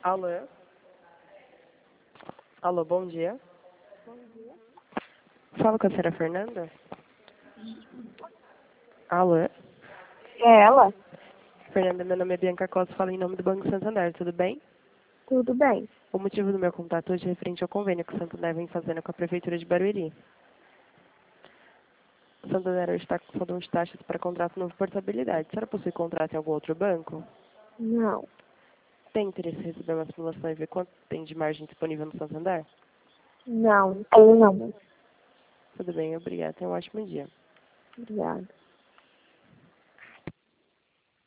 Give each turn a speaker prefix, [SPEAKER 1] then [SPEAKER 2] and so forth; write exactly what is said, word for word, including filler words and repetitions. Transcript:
[SPEAKER 1] Alô? Alô, bom dia.
[SPEAKER 2] Bom dia.
[SPEAKER 1] Fala com a senhora Fernanda? Alô?
[SPEAKER 2] É ela?
[SPEAKER 1] Fernanda, meu nome é Bianca Costa, falo em nome do Banco Santander, tudo bem?
[SPEAKER 2] Tudo bem.
[SPEAKER 1] O motivo do meu contato hoje é referente ao convênio que o Santander vem fazendo com a Prefeitura de Barueri. O Santander hoje está com fundo de taxas para contrato novo portabilidade. A senhora possui contrato em algum outro banco?
[SPEAKER 2] Não.
[SPEAKER 1] Tem interesse em receber uma simulação e ver quanto tem de margem disponível no Santander?
[SPEAKER 2] Não, não tenho não.
[SPEAKER 1] Tudo bem, obrigada. Tenha um ótimo dia.
[SPEAKER 2] Obrigada.